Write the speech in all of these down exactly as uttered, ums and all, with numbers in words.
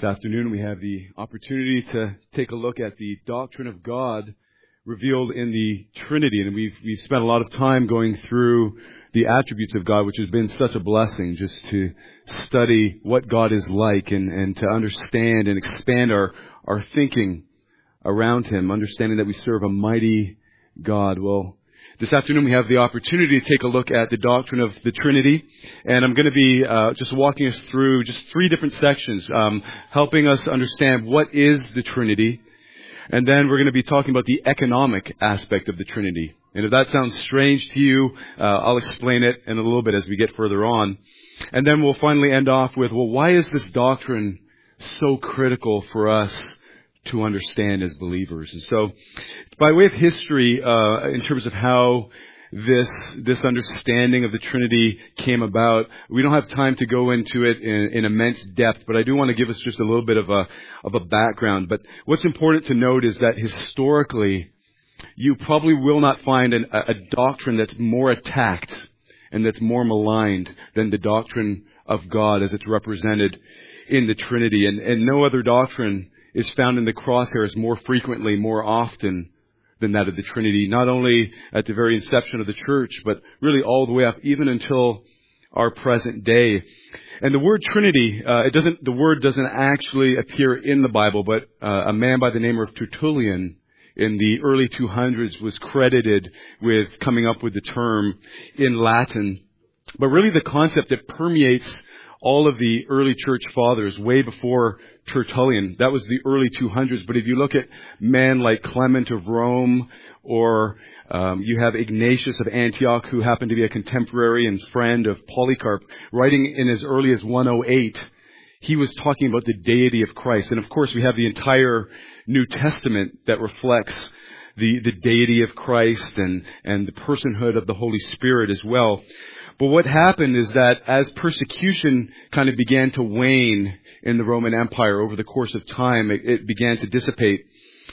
afternoon we have the opportunity to take a look at the doctrine of God revealed in the Trinity. And we've we've spent a lot of time going through the attributes of God, which has been such a blessing, just to study what God is like and, and to understand and expand our, our thinking around Him, understanding that we serve a mighty God. Well, this afternoon we have the opportunity to take a look at the doctrine of the Trinity, and I'm going to be uh, just walking us through just three different sections, um, helping us understand what is the Trinity, and then we're going to be talking about the economic aspect of the Trinity. And if that sounds strange to you, uh, I'll explain it in a little bit as we get further on. And then we'll finally end off with, well, why is this doctrine so critical for us to understand as believers? And so, by way of history, uh, in terms of how this this understanding of the Trinity came about, we don't have time to go into it in, in immense depth, but I do want to give us just a little bit of a of a background. But what's important to note is that historically, you probably will not find an, a doctrine that's more attacked and that's more maligned than the doctrine of God as it's represented in the Trinity. And, and no other doctrine is found in the crosshairs more frequently, more often than that of the Trinity, not only at the very inception of the church, but really all the way up, even until our present day. And the word Trinity, uh, it doesn't, the word doesn't actually appear in the Bible, but uh, a man by the name of Tertullian in the early two hundreds was credited with coming up with the term in Latin. But really the concept that permeates all of the early church fathers way before Tertullian, that was the early two hundreds. But if you look at men like Clement of Rome, or um, you have Ignatius of Antioch, who happened to be a contemporary and friend of Polycarp, writing in as early as one oh eight, he was talking about the deity of Christ. And of course we have the entire New Testament that reflects the, the deity of Christ and, and the personhood of the Holy Spirit as well. But what happened is that as persecution kind of began to wane in the Roman Empire over the course of time, it, it began to dissipate.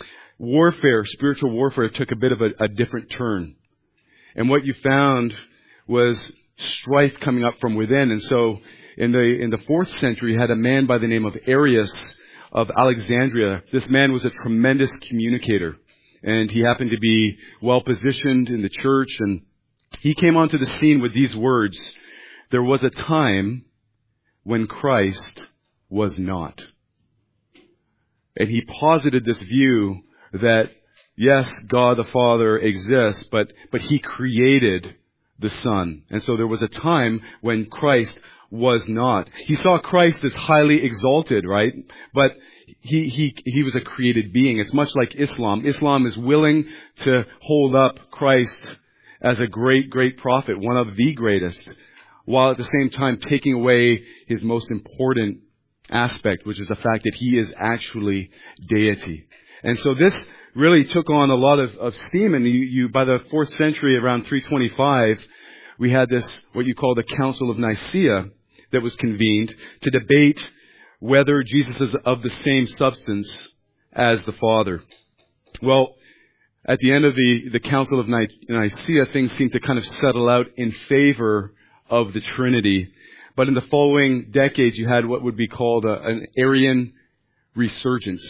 Warfare, spiritual warfare, took a bit of a, a different turn. And what you found was strife coming up from within. And so in the in the fourth century, you had a man by the name of Arius of Alexandria. This man was a tremendous communicator, and he happened to be well positioned in the church, and he came onto the scene with these words: there was a time when Christ was not. And he posited this view that, yes, God the Father exists, but, but He created the Son. And so there was a time when Christ was not. He saw Christ as highly exalted, right? But he, he, he was a created being. It's much like Islam. Islam is willing to hold up Christ as a great, great prophet, one of the greatest, while at the same time taking away his most important aspect, which is the fact that He is actually deity. And so this really took on a lot of, of steam, and you, you, by the fourth century, around three twenty-five, we had this, what you call the Council of Nicaea, that was convened to debate whether Jesus is of the same substance as the Father. Well, at the end of the, the Council of Nicaea, things seemed to kind of settle out in favor of the Trinity. But in the following decades, you had what would be called a, an Arian resurgence,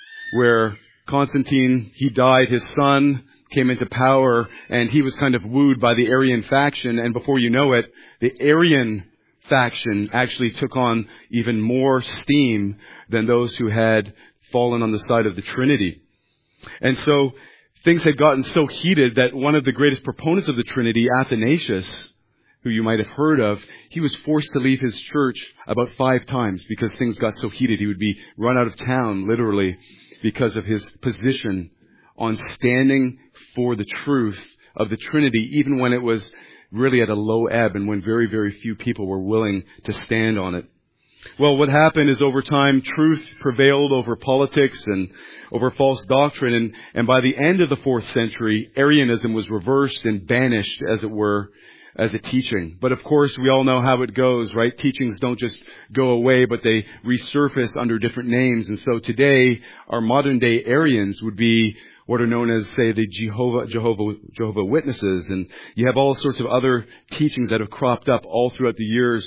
where Constantine, he died, his son came into power, and he was kind of wooed by the Arian faction. And before you know it, the Arian faction actually took on even more steam than those who had fallen on the side of the Trinity. And so things had gotten so heated that one of the greatest proponents of the Trinity, Athanasius, who you might have heard of, he was forced to leave his church about five times because things got so heated. He would be run out of town, literally, because of his position on standing for the truth of the Trinity, even when it was really at a low ebb and when very, very few people were willing to stand on it. Well, what happened is over time, truth prevailed over politics and over false doctrine. And, and by the end of the fourth century, Arianism was reversed and banished, as it were, as a teaching. But of course, we all know how it goes, right? Teachings don't just go away, but they resurface under different names. And so today, our modern day Arians would be what are known as, say, the Jehovah, Jehovah, Jehovah Witnesses. And you have all sorts of other teachings that have cropped up all throughout the years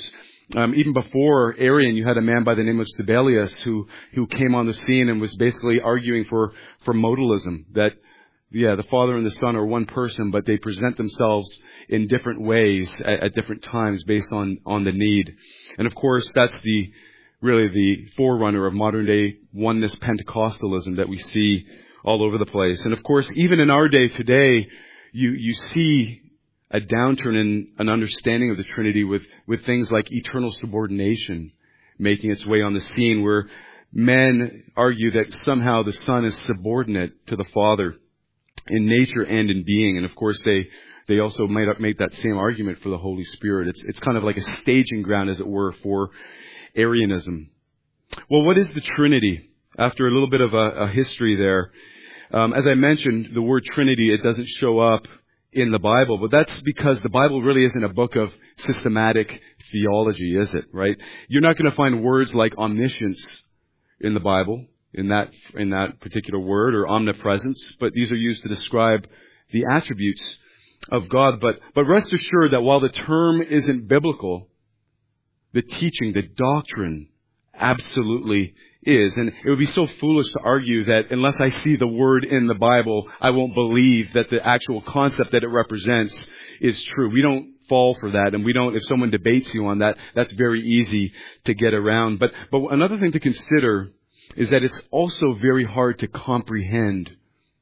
Um, even before Arian, you had a man by the name of Sibelius who, who came on the scene and was basically arguing for, for modalism, that, yeah, the Father and the Son are one person, but they present themselves in different ways at, at different times based on, on the need. And of course, that's the, really the forerunner of modern day oneness Pentecostalism that we see all over the place. And of course, even in our day today, you, you see a downturn in an understanding of the Trinity with, with things like eternal subordination making its way on the scene, where men argue that somehow the Son is subordinate to the Father in nature and in being. And of course, they, they also made up, make that same argument for the Holy Spirit. It's, it's kind of like a staging ground, as it were, for Arianism. Well, what is the Trinity? After a little bit of a, a history there, um, as I mentioned, the word Trinity, it doesn't show up in the Bible, but that's because the Bible really isn't a book of systematic theology, is it? Right? You're not going to find words like omniscience in the Bible, in that in that particular word, or omnipresence, but these are used to describe the attributes of God. But but rest assured that while the term isn't biblical, the teaching, the doctrine, absolutely is. And it would be so foolish to argue that unless I see the word in the Bible, I won't believe that the actual concept that it represents is true. We don't fall for that, and we don't, if someone debates you on that, that's very easy to get around. But, but another thing to consider is that it's also very hard to comprehend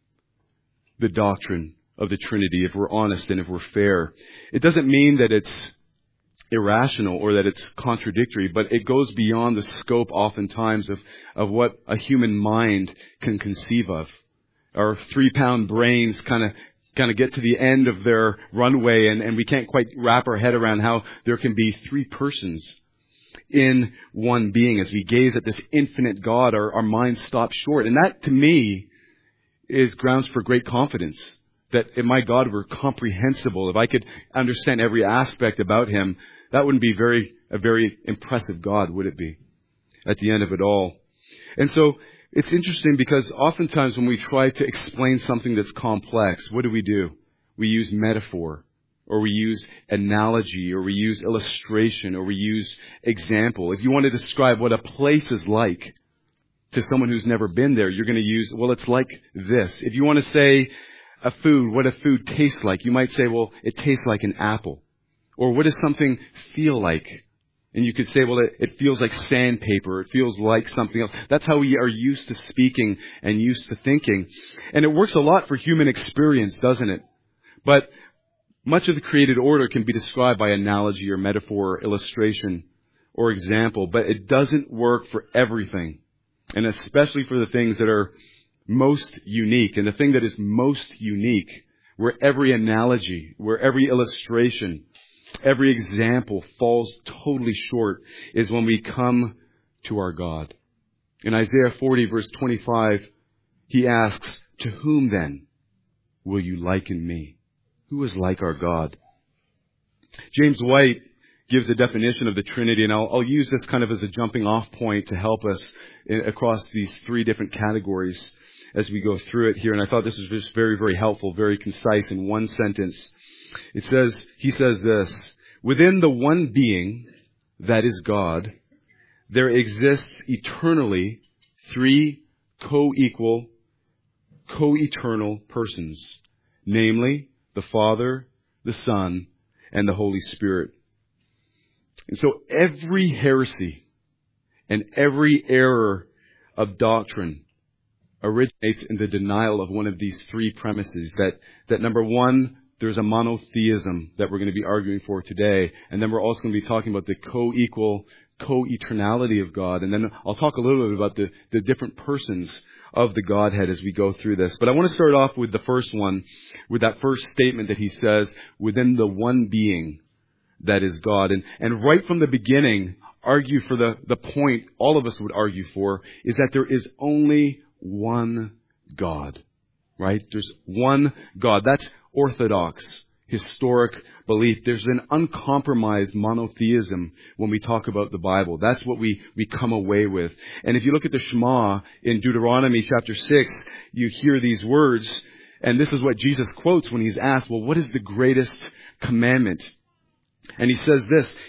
the doctrine of the Trinity if we're honest and if we're fair. It doesn't mean that it's irrational or that it's contradictory, but it goes beyond the scope oftentimes of, of what a human mind can conceive of. Our three-pound brains kind of kind of get to the end of their runway, and, and we can't quite wrap our head around how there can be three persons in one being. As we gaze at this infinite God, our, our minds stop short. And that, to me, is grounds for great confidence. That if my God were comprehensible, if I could understand every aspect about Him, that wouldn't be very a very impressive God, would it be, at the end of it all? And so it's interesting because oftentimes when we try to explain something that's complex, what do we do? We use metaphor, or we use analogy, or we use illustration, or we use example. If you want to describe what a place is like to someone who's never been there, you're going to use, well, it's like this. If you want to say a food, what a food tastes like, you might say, well, it tastes like an apple. Or what does something feel like? And you could say, well, it, it feels like sandpaper. It feels like something else. That's how we are used to speaking and used to thinking. And it works a lot for human experience, doesn't it? But much of the created order can be described by analogy or metaphor or illustration or example, but it doesn't work for everything. And especially for the things that are most unique. And the thing that is most unique, where every analogy, where every illustration, every example falls totally short, is when we come to our God. In Isaiah forty, verse twenty-five, He asks, "To whom then will you liken me?" Who is like our God? James White gives a definition of the Trinity, and I'll, I'll use this kind of as a jumping off point to help us in, across these three different categories as we go through it here. And I thought this was just very, very helpful, very concise in one sentence. It says, he says this: within the one being, that is God, there exists eternally three co-equal, co-eternal persons, namely the Father, the Son, and the Holy Spirit. And so every heresy and every error of doctrine originates in the denial of one of these three premises. That, that number one, there's a monotheism that we're going to be arguing for today. And then we're also going to be talking about the co-equal, co-eternality of God. And then I'll talk a little bit about the, the different persons of the Godhead as we go through this. But I want to start off with the first one, with that first statement that he says, within the one being, that is God. And, and right from the beginning, argue for the, the point all of us would argue for, is that there is only one God, right? There's one God. That's orthodox, historic belief. There's an uncompromised monotheism when we talk about the Bible. That's what we, we come away with. And if you look at the Shema in Deuteronomy chapter six, you hear these words, and this is what Jesus quotes when he's asked, well, what is the greatest commandment? And he says this,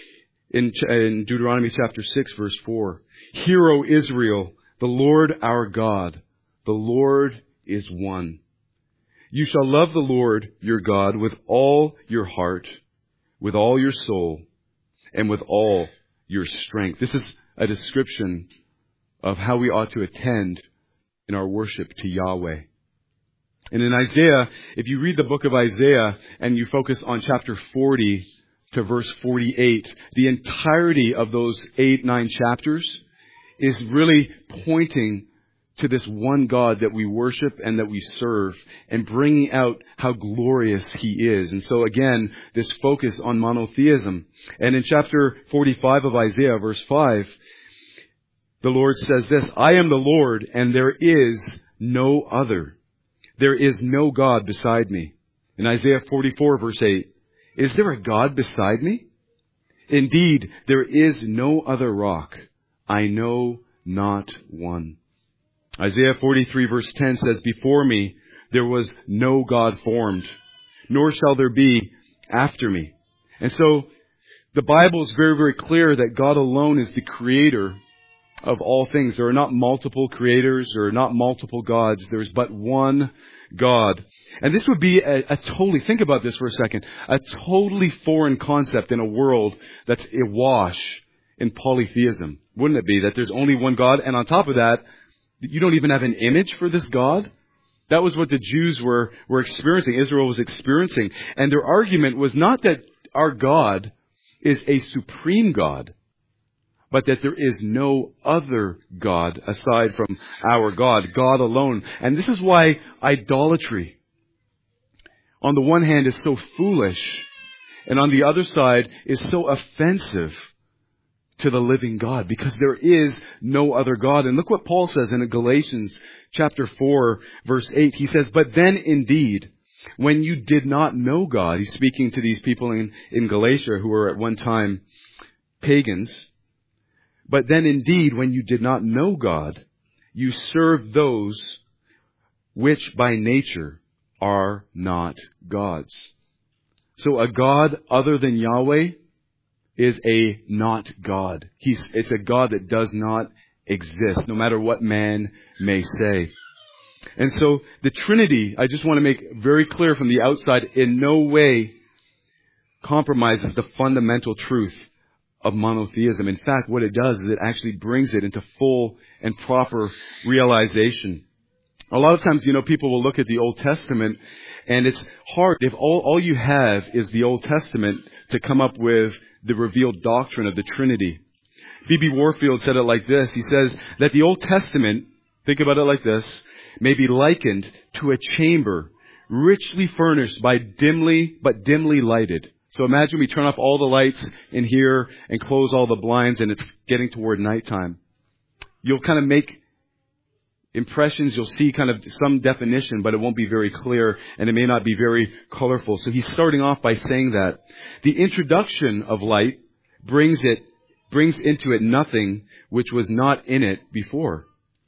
in, in Deuteronomy chapter six, verse four. Hear, O Israel, the Lord our God, the Lord is one. You shall love the Lord your God with all your heart, with all your soul, and with all your strength. This is a description of how we ought to attend in our worship to Yahweh. And in Isaiah, if you read the book of Isaiah and you focus on chapter forty to verse forty-eight, the entirety of those eight, nine chapters is really pointing to this one God that we worship and that we serve, and bringing out how glorious He is. And so again, this focus on monotheism. And in chapter forty-five of Isaiah, verse five, the Lord says this, I am the Lord, and there is no other. There is no God beside me. In Isaiah forty-four, verse eight, is there a God beside me? Indeed, there is no other rock. I know not one. Isaiah forty-three, verse ten says, before me there was no God formed, nor shall there be after me. And so the Bible is very, very clear that God alone is the creator of all things. There are not multiple creators. There are not multiple gods. There's but one God. And this would be a, a totally, think about this for a second, a totally foreign concept in a world that's awash in polytheism. Wouldn't it be that there's only one God, and on top of that, you don't even have an image for this God? That was what the Jews were, were experiencing, Israel was experiencing. And their argument was not that our God is a supreme God, but that there is no other God aside from our God, God alone. And this is why idolatry, on the one hand, is so foolish, and on the other side is so offensive to the living God, because there is no other God. And look what Paul says in Galatians chapter four, verse eight. He says, but then indeed, when you did not know God, he's speaking to these people in, in Galatia who were at one time pagans. But then indeed, when you did not know God, you served those which by nature are not gods. So a God other than Yahweh is a not God. He's, it's a God that does not exist, no matter what man may say. And so the Trinity, I just want to make very clear from the outside, in no way compromises the fundamental truth of monotheism. In fact, what it does is it actually brings it into full and proper realization. A lot of times, you know, people will look at the Old Testament, and it's hard if all, all you have is the Old Testament to come up with the revealed doctrine of the Trinity. B B Warfield said it like this. He says that the Old Testament, think about it like this, may be likened to a chamber richly furnished by dimly, but dimly lighted. So imagine we turn off all the lights in here and close all the blinds, and it's getting toward nighttime. You'll kind of make impressions, you'll see kind of some definition, but it won't be very clear, and it may not be very colorful. So he's starting off by saying that the introduction of light brings it, brings into it nothing which was not in it before.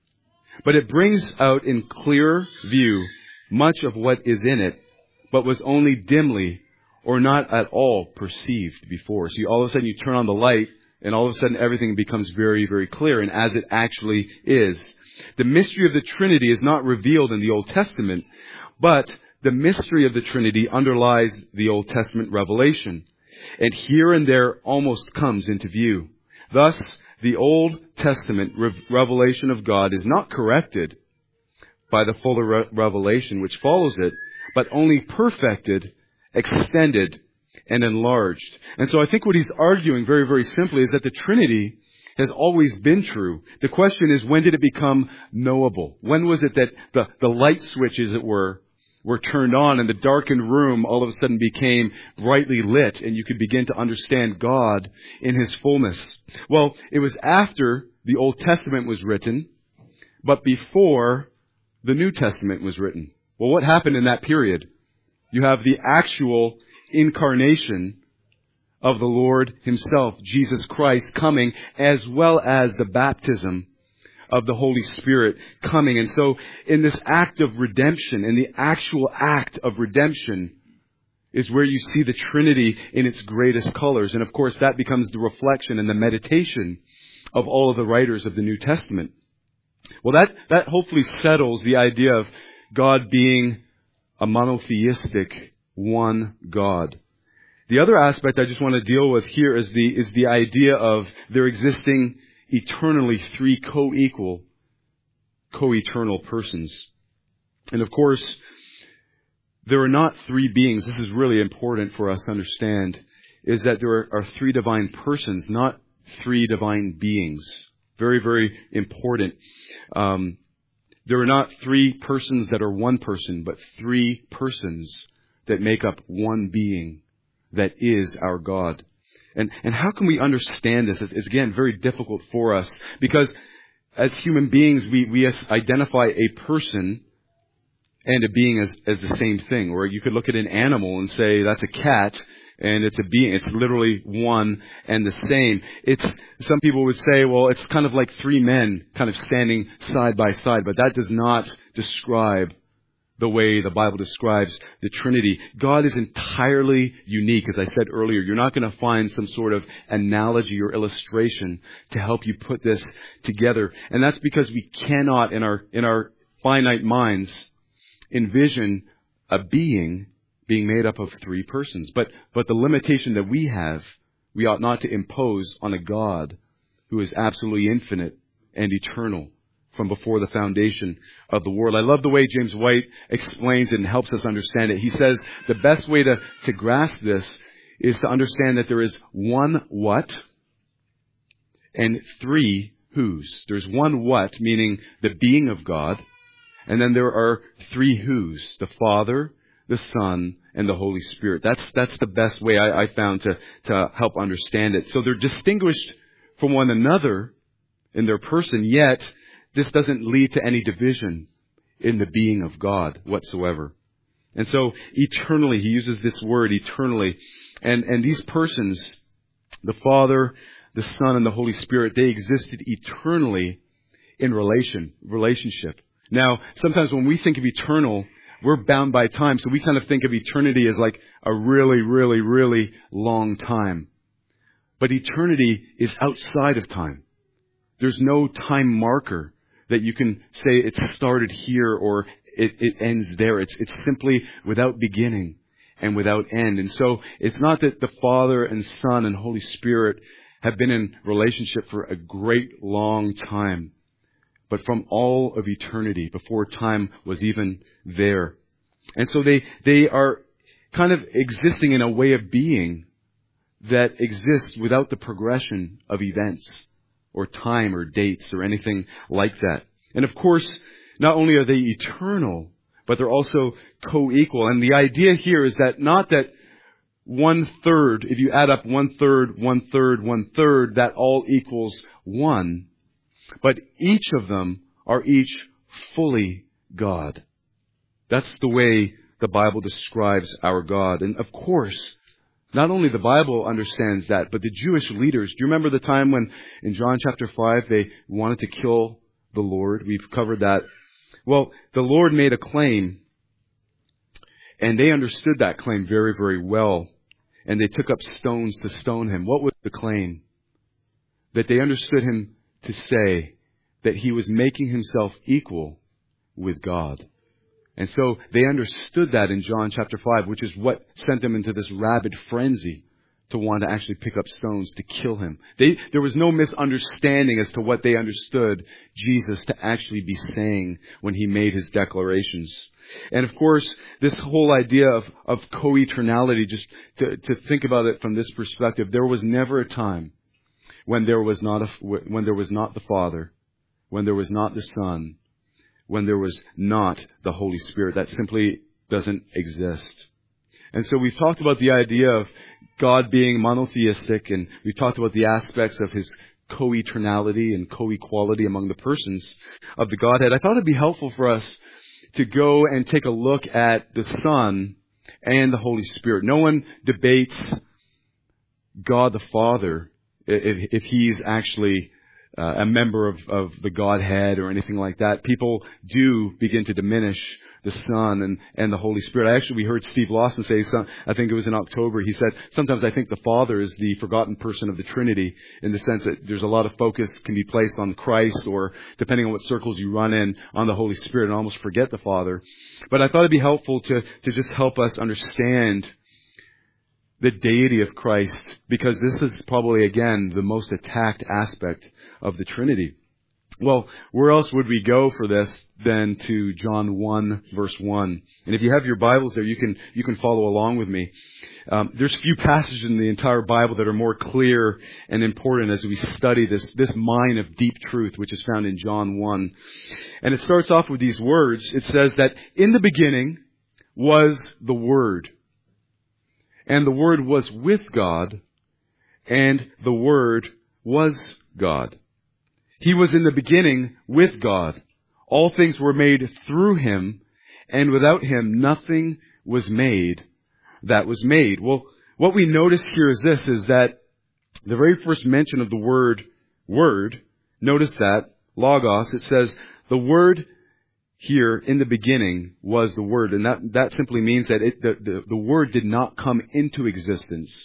But it brings out in clear view much of what is in it, but was only dimly or not at all perceived before. So you, all of a sudden you turn on the light, and all of a sudden everything becomes very, very clear, and as it actually is. The mystery of the Trinity is not revealed in the Old Testament, but the mystery of the Trinity underlies the Old Testament revelation, and here and there almost comes into view. Thus, the Old Testament re- revelation of God is not corrected by the fuller re- revelation which follows it, but only perfected, extended, and enlarged. And so I think what he's arguing very, very simply is that the Trinity has always been true. The question is, when did it become knowable? When was it that the, the light switch, as it were, were turned on and the darkened room all of a sudden became brightly lit and you could begin to understand God in His fullness? Well, it was after the Old Testament was written, but before the New Testament was written. Well, what happened in that period? You have the actual incarnation of the Lord Himself, Jesus Christ, coming, as well as the baptism of the Holy Spirit coming. And so in this act of redemption, in the actual act of redemption, is where you see the Trinity in its greatest colors. And of course, that becomes the reflection and the meditation of all of the writers of the New Testament. Well, that, that hopefully settles the idea of God being a monotheistic one God. The other aspect I just want to deal with here is the, is the idea of there existing eternally three co-equal, co-eternal persons. And of course, there are not three beings. This is really important for us to understand, is that there are three divine persons, not three divine beings. Very, very important. Um, there are not three persons that are one person, but three persons that make up one being that is our God. And, and how can we understand this? It's, it's again very difficult for us because as human beings, we, we identify a person and a being as, as the same thing. Or you could look at an animal and say that's a cat and it's a being. It's literally one and the same. It's, some people would say, well, it's kind of like three men kind of standing side by side, but that does not describe the way the Bible describes the Trinity. God is entirely unique. As I said earlier, you're not going to find some sort of analogy or illustration to help you put this together. And that's because we cannot, in our, in our finite minds, envision a being being made up of three persons. But, but the limitation that we have, we ought not to impose on a God who is absolutely infinite and eternal from before the foundation of the world. I love the way James White explains it and helps us understand it. He says the best way to, to grasp this is to understand that there is one what and three whos. There's one what, meaning the being of God, and then there are three whos, the Father, the Son, and the Holy Spirit. That's that's the best way I, I found to, to help understand it. So they're distinguished from one another in their person, yet this doesn't lead to any division in the being of God whatsoever. And so eternally, he uses this word eternally. And, and these persons, the Father, the Son, and the Holy Spirit, they existed eternally in relation, relationship. Now, sometimes when we think of eternal, we're bound by time. So we kind of think of eternity as like a really, really, really long time. But eternity is outside of time. There's no time marker that you can say it started here or it, it ends there. It's, it's simply without beginning and without end. And so it's not that the Father and Son and Holy Spirit have been in relationship for a great long time, but from all of eternity, before time was even there. And so they, they are kind of existing in a way of being that exists without the progression of events or time or dates or anything like that. And of course, not only are they eternal, but they're also co-equal. And the idea here is that not that one third, if you add up one third, one third, one third, that all equals one. But each of them are each fully God. That's the way the Bible describes our God. And of course, not only the Bible understands that, but the Jewish leaders. Do you remember the time when in John chapter five they wanted to kill the Lord? We've covered that. Well, the Lord made a claim, and they understood that claim very, very well. And they took up stones to stone him. What was the claim? That they understood him to say that he was making himself equal with God. And so they understood that in John chapter five, which is what sent them into this rabid frenzy to want to actually pick up stones to kill him. They, there was no misunderstanding as to what they understood Jesus to actually be saying when he made his declarations. And of course, this whole idea of, of co-eternality, just to, to think about it from this perspective, there was never a time when there was not a, when there was not the Father, when there was not the Son, when there was not the Holy Spirit. That simply doesn't exist. And so we've talked about the idea of God being monotheistic, and we've talked about the aspects of his co-eternality and co-equality among the persons of the Godhead. I thought it'd be helpful for us to go and take a look at the Son and the Holy Spirit. No one debates God the Father if, if he's actually uh, a member of, of the Godhead or anything like that. People do begin to diminish the Son and, and the Holy Spirit. I actually, we heard Steve Lawson say, some, I think it was in October, he said, sometimes I think the Father is the forgotten person of the Trinity, in the sense that there's a lot of focus can be placed on Christ, or depending on what circles you run in, on the Holy Spirit, and almost forget the Father. But I thought it'd be helpful to, to just help us understand the deity of Christ, because this is probably, again, the most attacked aspect of the Trinity. Well, where else would we go for this than to John one, verse one? And if you have your Bibles there, you can you can follow along with me. Um, there's few passages in the entire Bible that are more clear and important as we study this, this mine of deep truth, which is found in John one. And it starts off with these words. It says that in the beginning was the Word, and the Word was with God, and the Word was God. He was in the beginning with God. All things were made through Him, and without Him nothing was made that was made. Well, what we notice here is this, is that the very first mention of the word, word, notice that, logos, it says, the Word here in the beginning was the Word. And that, that simply means that it, the, the, the Word did not come into existence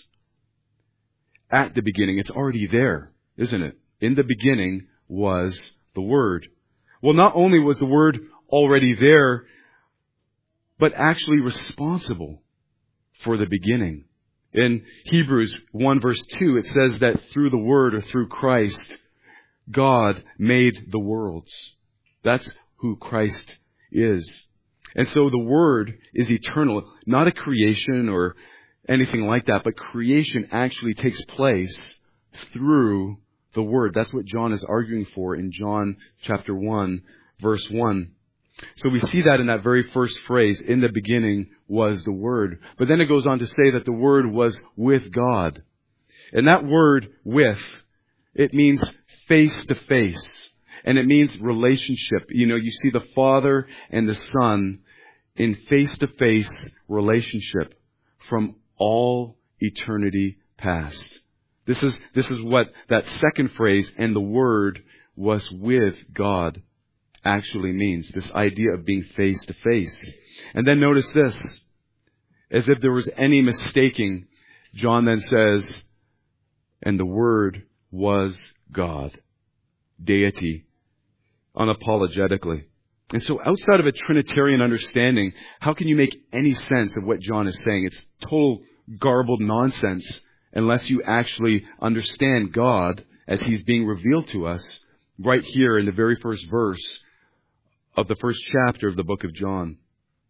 at the beginning. It's already there, isn't it? In the beginning was the Word. Well, not only was the Word already there, but actually responsible for the beginning. In Hebrews one verse two, it says that through the Word, or through Christ, God made the worlds. That's who Christ is. And so the Word is eternal, not a creation or anything like that, but creation actually takes place through the Word. That's what John is arguing for in John chapter one, verse one. So we see that in that very first phrase, in the beginning was the Word. But then it goes on to say that the Word was with God. And that word, with, it means face to face. And it means relationship. You know, you see the Father and the Son in face to face relationship from all eternity past. This is, this is what that second phrase, and the Word was with God, actually means. This idea of being face to face. And then notice this. As if there was any mistaking, John then says, and the Word was God. Deity. Unapologetically. And so outside of a Trinitarian understanding, how can you make any sense of what John is saying? It's total garbled nonsense unless you actually understand God as He's being revealed to us right here in the very first verse of the first chapter of the book of John.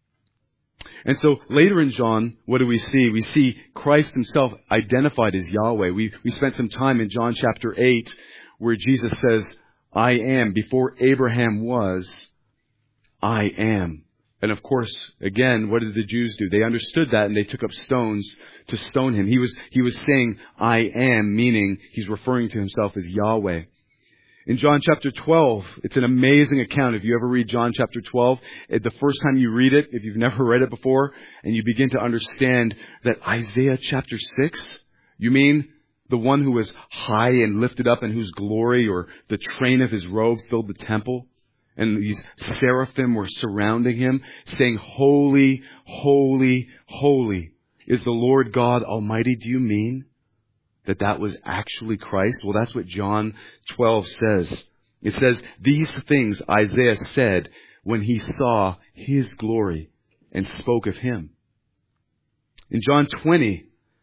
And so later in John, what do we see? We see Christ Himself identified as Yahweh. We, we spent some time in John chapter eight where Jesus says, I am. Before Abraham was, I am. And of course, again, what did the Jews do? They understood that and they took up stones to stone Him. He was, he was saying, I am, meaning He's referring to Himself as Yahweh. In John chapter twelve, it's an amazing account. If you ever read John chapter twelve, the first time you read it, if you've never read it before, and you begin to understand that Isaiah chapter six, you mean the one who was high and lifted up and whose glory or the train of His robe filled the temple? And these seraphim were surrounding Him, saying, Holy, holy, holy is the Lord God Almighty. Do you mean that that was actually Christ? Well, that's what John twelve says. It says, these things Isaiah said when he saw His glory and spoke of Him. In John twenty,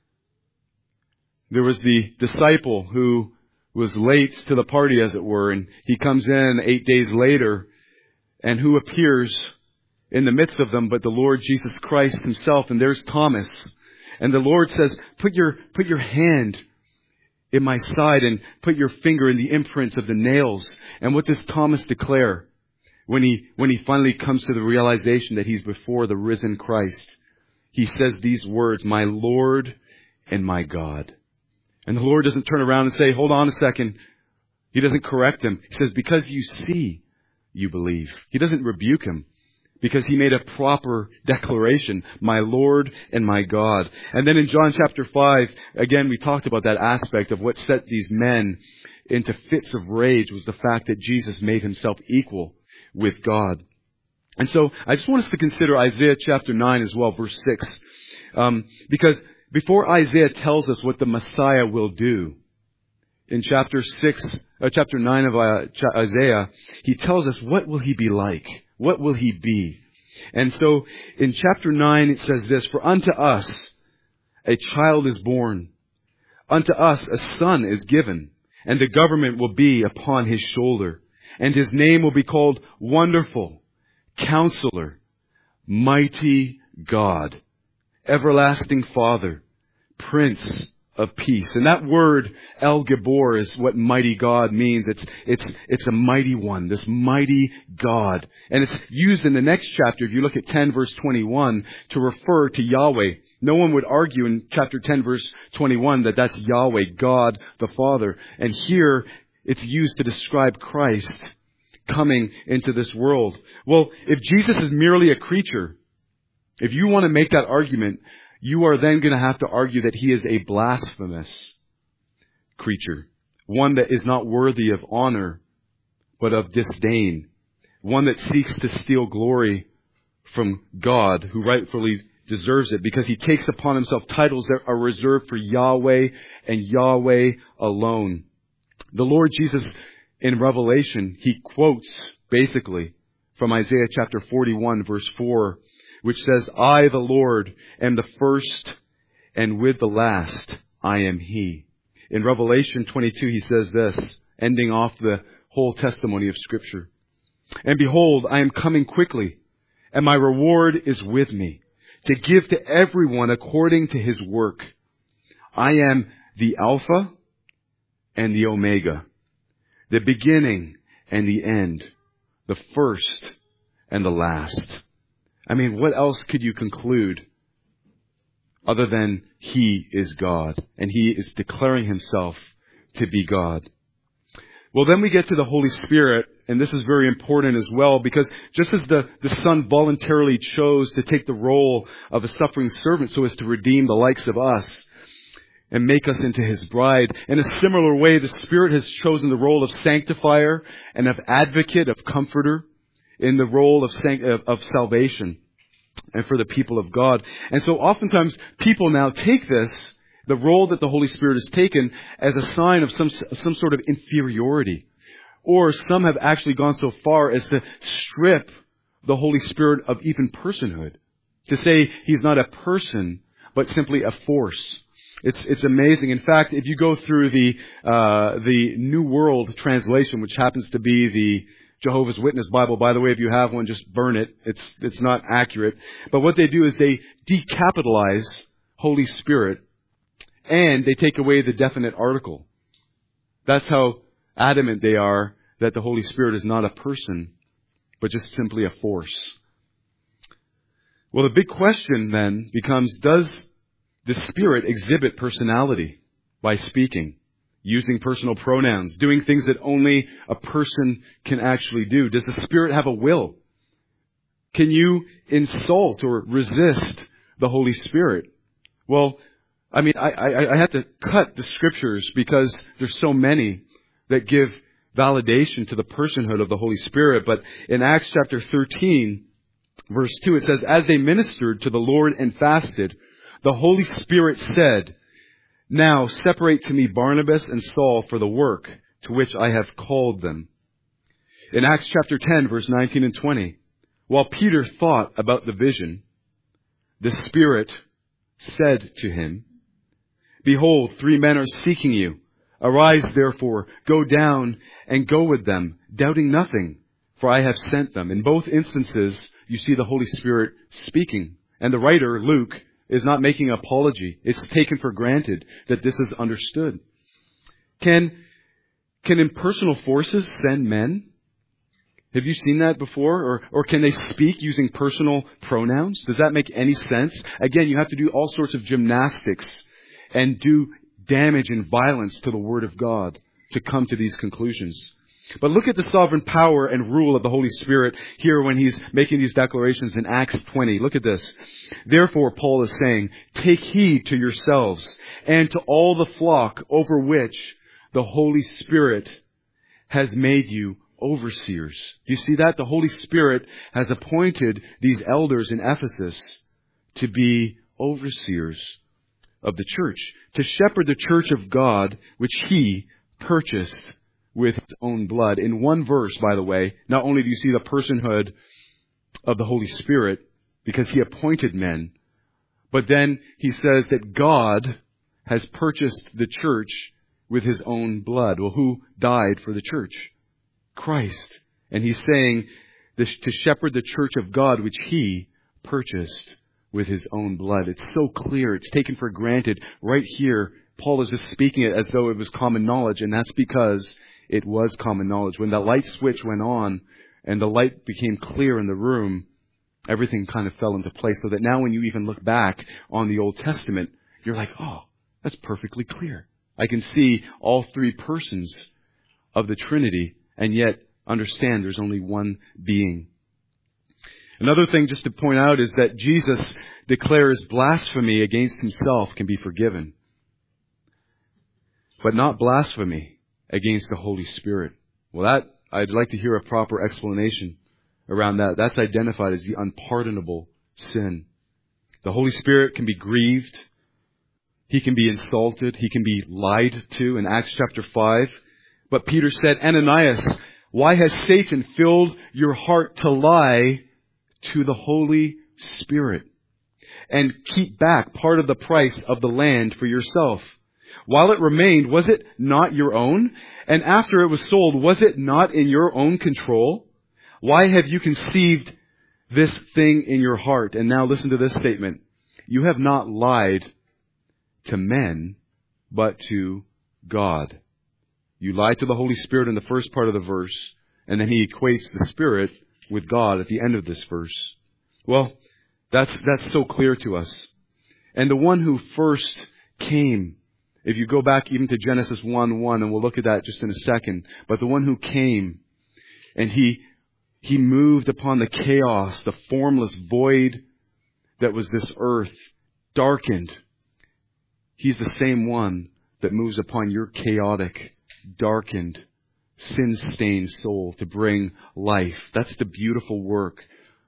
there was the disciple who was late to the party, as it were, and he comes in eight days later, and who appears in the midst of them but the Lord Jesus Christ Himself, and there's Thomas. And the Lord says, put your, put your hand in my side and put your finger in the imprints of the nails. And what does Thomas declare when he, when he finally comes to the realization that he's before the risen Christ? He says these words, my Lord and my God. And the Lord doesn't turn around and say, hold on a second. He doesn't correct him. He says, because you see, you believe. He doesn't rebuke him because he made a proper declaration, my Lord and my God. And then in John chapter five, again, we talked about that aspect of what set these men into fits of rage was the fact that Jesus made himself equal with God. And so I just want us to consider Isaiah chapter nine as well, verse six. Um, because before Isaiah tells us what the Messiah will do, in chapter six, uh, chapter nine of uh, Isaiah, he tells us what will he be like? What will he be? And so in chapter nine it says this, "For unto us a child is born, unto us a son is given, and the government will be upon his shoulder, and his name will be called Wonderful, Counselor, Mighty God, Everlasting Father, Prince of Peace." And that word, El Gibor, is what mighty God means. It's, it's, it's a mighty one, this mighty God. And it's used in the next chapter, if you look at ten verse twenty-one, to refer to Yahweh. No one would argue in chapter ten verse twenty-one that that's Yahweh, God the Father. And here it's used to describe Christ coming into this world. Well, if Jesus is merely a creature, if you want to make that argument, you are then going to have to argue that he is a blasphemous creature. One that is not worthy of honor, but of disdain. One that seeks to steal glory from God, who rightfully deserves it, because he takes upon himself titles that are reserved for Yahweh and Yahweh alone. The Lord Jesus, in Revelation, he quotes basically from Isaiah chapter forty-one verse four, which says, "I, the Lord, am the first, and with the last I am he." In Revelation twenty-two, he says this, ending off the whole testimony of Scripture. "And behold, I am coming quickly, and my reward is with me, to give to everyone according to his work. I am the Alpha and the Omega, the beginning and the end, the first and the last." I mean, what else could you conclude other than he is God, and he is declaring himself to be God? Well, then we get to the Holy Spirit, and this is very important as well, because just as the, the Son voluntarily chose to take the role of a suffering servant so as to redeem the likes of us and make us into his bride, in a similar way, the Spirit has chosen the role of sanctifier and of advocate, of comforter, in the role of, of, of salvation and for the people of God. And so oftentimes people now take this, the role that the Holy Spirit has taken, as a sign of some, some sort of inferiority. Or some have actually gone so far as to strip the Holy Spirit of even personhood. To say he's not a person, but simply a force. It's, it's amazing. In fact, if you go through the, uh, the New World Translation, which happens to be the Jehovah's Witness Bible. By the way, if you have one, just burn it. It's, it's not accurate. But what they do is they decapitalize Holy Spirit, and they take away the definite article. That's how adamant they are that the Holy Spirit is not a person, but just simply a force. Well, the big question then becomes, does the Spirit exhibit personality by speaking, using personal pronouns, doing things that only a person can actually do? Does the Spirit have a will? Can you insult or resist the Holy Spirit? Well, I mean, I, I, I had to cut the Scriptures because there's so many that give validation to the personhood of the Holy Spirit. But in Acts chapter thirteen, verse two, it says, "As they ministered to the Lord and fasted, the Holy Spirit said, 'Now separate to me Barnabas and Saul for the work to which I have called them.'" In Acts chapter ten, verse nineteen and twenty, "While Peter thought about the vision, the Spirit said to him, 'Behold, three men are seeking you. Arise, therefore, go down and go with them, doubting nothing, for I have sent them.'" In both instances, you see the Holy Spirit speaking. And the writer, Luke, is not making an apology. It's taken for granted that this is understood. Can, can impersonal forces send men? Have you seen that before? Or, or can they speak using personal pronouns? Does that make any sense? Again, you have to do all sorts of gymnastics and do damage and violence to the Word of God to come to these conclusions. But look at the sovereign power and rule of the Holy Spirit here when he's making these declarations in Acts twenty. Look at this. "Therefore," Paul is saying, "take heed to yourselves and to all the flock over which the Holy Spirit has made you overseers. Do you see that? The Holy Spirit has appointed these elders in Ephesus to be overseers of the church, to shepherd the church of God, which He purchased with His own blood. In one verse, by the way, not only do you see the personhood of the Holy Spirit, because He appointed men, but then He says that God has purchased the church with His own blood. Well, who died for the church? Christ. And He's saying this, to shepherd the church of God, which He purchased with His own blood. It's so clear. It's taken for granted. Right here, Paul is just speaking it as though it was common knowledge, and that's because it was common knowledge. When that light switch went on and the light became clear in the room, everything kind of fell into place, so that now when you even look back on the Old Testament, you're like, oh, that's perfectly clear. I can see all three persons of the Trinity and yet understand there's only one being. Another thing just to point out is that Jesus declares blasphemy against Himself can be forgiven, but not blasphemy against the Holy Spirit. Well, that I'd like to hear a proper explanation around that. That's identified as the unpardonable sin. The Holy Spirit can be grieved. He can be insulted. He can be lied to in Acts chapter five. But Peter said, Ananias, why has Satan filled your heart to lie to the Holy Spirit and keep back part of the price of the land for yourself? While it remained, was it not your own? And after it was sold, was it not in your own control? Why have you conceived this thing in your heart? And now listen to this statement. You have not lied to men, but to God. You lied to the Holy Spirit in the first part of the verse, and then he equates the Spirit with God at the end of this verse. Well, that's that's so clear to us. And the one who first came, if you go back even to Genesis one one, and we'll look at that just in a second, but the one who came, and he he moved upon the chaos, the formless void that was this earth, darkened. He's the same one that moves upon your chaotic, darkened, sin-stained soul to bring life. That's the beautiful work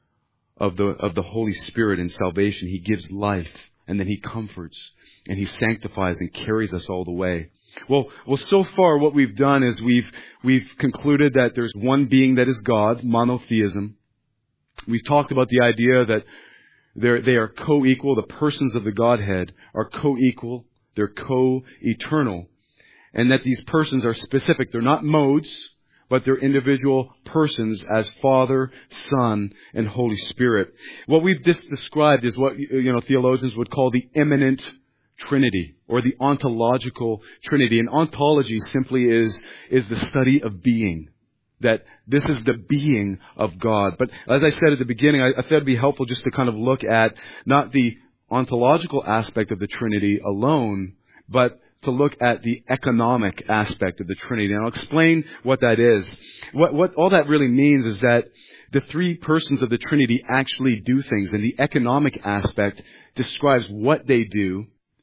of the of the Holy Spirit in salvation. He gives life, and then He comforts, and He sanctifies and carries us all the way. Well, well, so far what we've done is we've we've concluded that there's one being that is God, monotheism. We've talked about the idea that they're, they are co-equal. The persons of the Godhead are co-equal. They're co-eternal. And that these persons are specific. They're not modes, but they're individual persons as Father, Son, and Holy Spirit. What we've just described is what, you know, theologians would call the immanent Trinity, or the ontological Trinity. And ontology simply is, is the study of being. That this is the being of God. But as I said at the beginning, I, I thought it'd be helpful just to kind of look at not the ontological aspect of the Trinity alone, but to look at the economic aspect of the Trinity. And I'll explain what that is. What, what all that really means is that the three persons of the Trinity actually do things, and the economic aspect describes what they do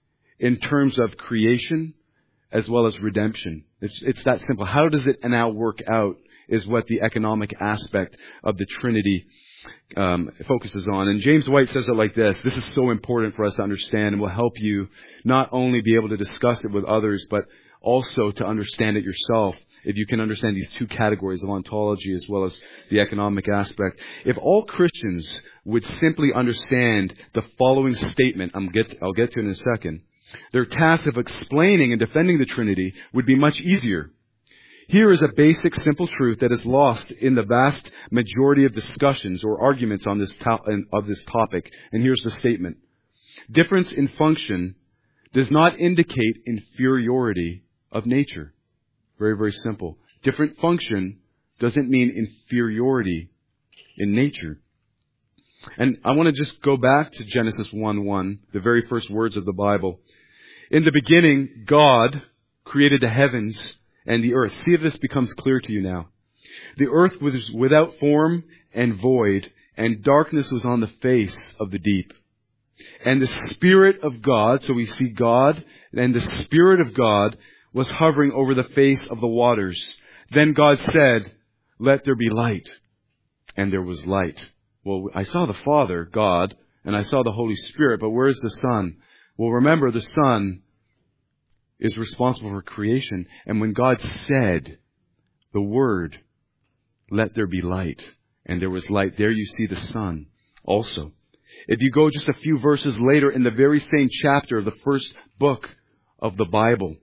in terms of creation as well as redemption. It's, it's that simple. How does it now work out is what the economic aspect of the Trinity um, focuses on. And James White says it like this. This is so important for us to understand, and will help you not only be able to discuss it with others, but also to understand it yourself, if you can understand these two categories of ontology as well as the economic aspect. If all Christians would simply understand the following statement, I'm get, I'll get to it in a second, their task of explaining and defending the Trinity would be much easier. Here is a basic, simple truth that is lost in the vast majority of discussions or arguments on this to- of this topic. And here's the statement. Difference in function does not indicate inferiority of nature. Very, very simple. Different function doesn't mean inferiority in nature. And I want to just go back to Genesis one one, the very first words of the Bible. In the beginning, God created the heavens and the earth. See if this becomes clear to you now. The earth was without form and void, and darkness was on the face of the deep. And the Spirit of God, so we see God, and the Spirit of God was hovering over the face of the waters. Then God said, "Let there be light." And there was light. Well, I saw the Father, God, and I saw the Holy Spirit, but where is the Son? Well, remember, the Son is responsible for creation. And when God said the word, "Let there be light," and there was light, there you see the Son also. If you go just a few verses later in the very same chapter of the first book of the Bible,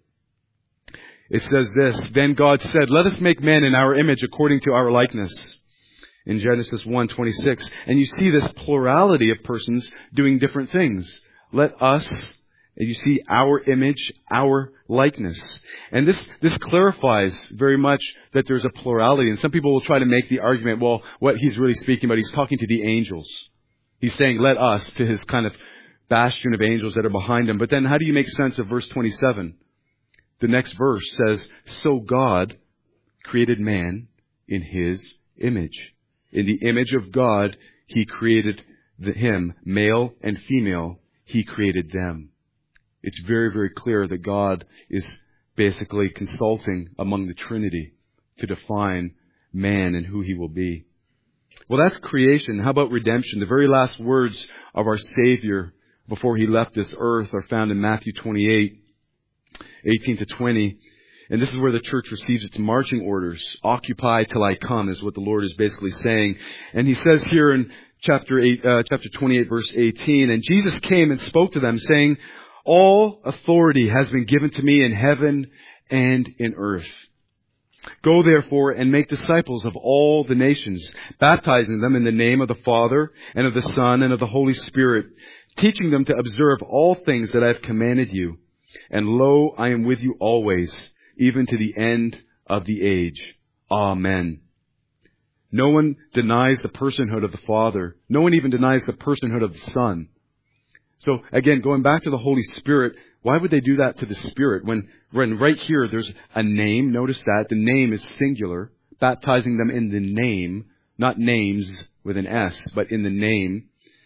it says this, "Then God said, let us make man in our image according to our likeness." In Genesis one twenty-six. And you see this plurality of persons doing different things. Let us, and you see our image, our likeness. And this, this clarifies very much that there's a plurality. And some people will try to make the argument, well, what he's really speaking about, he's talking to the angels. He's saying, let us, to his kind of bastion of angels that are behind him. But then how do you make sense of verse twenty-seven? The next verse says, "So God created man in his image. In the image of God, he created the, him, male and female, he created them." It's very, very clear that God is basically consulting among the Trinity to define man and who he will be. Well, that's creation. How about redemption? The very last words of our Savior before he left this earth are found in Matthew twenty-eight, eighteen to twenty. And this is where the church receives its marching orders. "Occupy till I come," is what the Lord is basically saying. And he says here in chapter eight, uh, chapter twenty-eight, verse eighteen, "And Jesus came and spoke to them, saying, all authority has been given to me in heaven and in earth. Go therefore and make disciples of all the nations, baptizing them in the name of the Father and of the Son and of the Holy Spirit, teaching them to observe all things that I have commanded you. And lo, I am with you always, even to the end of the age. Amen." No one denies the personhood of the Father. No one even denies the personhood of the Son. So again, going back to the Holy Spirit, why would they do that to the Spirit? When, when right here there's a name, notice that, the name is singular, baptizing them in the name, not names with an S, but in the name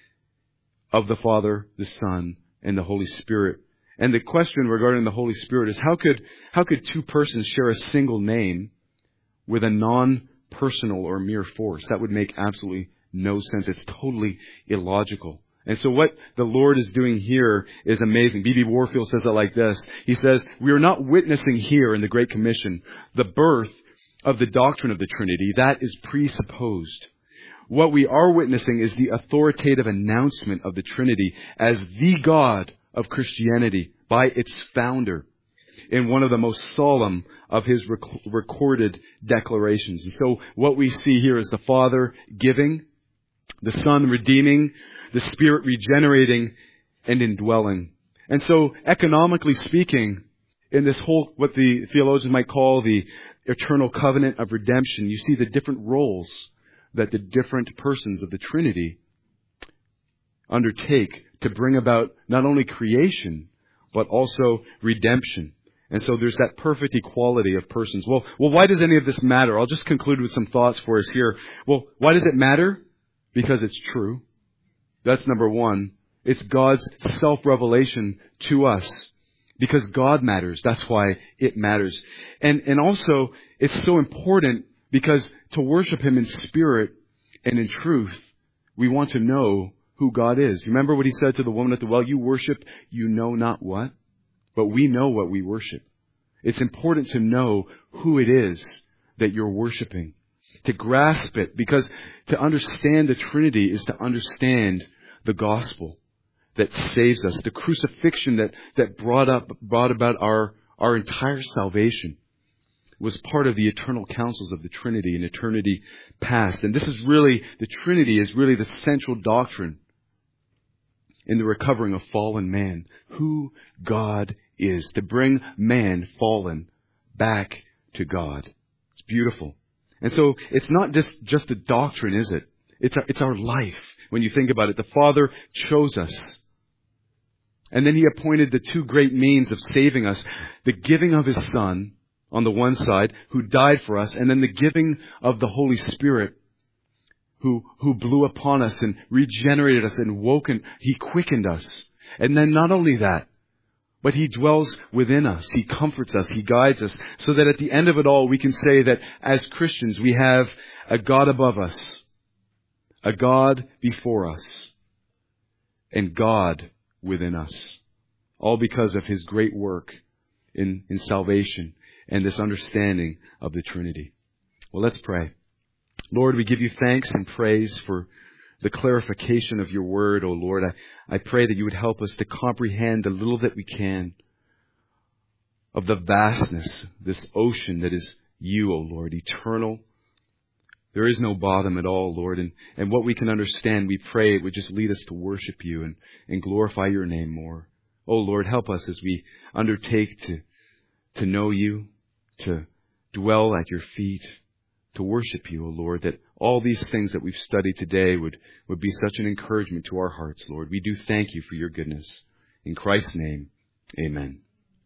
of the Father, the Son, and the Holy Spirit. And the question regarding the Holy Spirit is how could, how could two persons share a single name with a non-personal or mere force? That would make absolutely no sense. It's totally illogical. And so what the Lord is doing here is amazing. B B Warfield says it like this. He says, we are not witnessing here in the Great Commission the birth of the doctrine of the Trinity. That is presupposed. What we are witnessing is the authoritative announcement of the Trinity as the God of Christianity by its founder in one of the most solemn of his rec- recorded declarations. And so what we see here is the Father giving, the Son redeeming, the Spirit regenerating and indwelling. And so, economically speaking, in this whole, what the theologians might call the eternal covenant of redemption, you see the different roles that the different persons of the Trinity undertake to bring about not only creation, but also redemption. And so there's that perfect equality of persons. Well, well, why does any of this matter? I'll just conclude with some thoughts for us here. Well, why does it matter? Because it's true. That's number one. It's God's self-revelation to us. Because God matters. That's why it matters. And, and also, it's so important because to worship Him in spirit and in truth, we want to know who God is. Remember what He said to the woman at the well? You worship, you know not what, but we know what we worship. It's important to know who it is that you're worshiping. To grasp it, because to understand the Trinity is to understand the gospel that saves us, the crucifixion that, that brought up, brought about our, our entire salvation was part of the eternal counsels of the Trinity in eternity past. And this is really, the Trinity is really the central doctrine in the recovering of fallen man, who God is, to bring man fallen back to God. It's beautiful. And so it's not just, just a doctrine, is it? It's our, it's our life. When you think about it, the Father chose us. And then He appointed the two great means of saving us. The giving of His Son on the one side, who died for us, and then the giving of the Holy Spirit, who, who blew upon us and regenerated us and woken. He quickened us. And then not only that, But He dwells within us. He comforts us. He guides us. So that at the end of it all, we can say that as Christians, we have a God above us, a God before us, and God within us. All because of His great work in, in salvation and this understanding of the Trinity. Well, let's pray. Lord, we give you thanks and praise for the clarification of your word, O Lord. I, I pray that you would help us to comprehend the little that we can of the vastness, this ocean that is you, O Lord, eternal. There is no bottom at all, Lord. And, and what we can understand, we pray it would just lead us to worship you and, and glorify your name more. Oh, Lord, help us as we undertake to, to know you, to dwell at your feet, to worship you, O Lord, that all these things that we've studied today would, would be such an encouragement to our hearts, Lord. We do thank you for your goodness. In Christ's name, amen.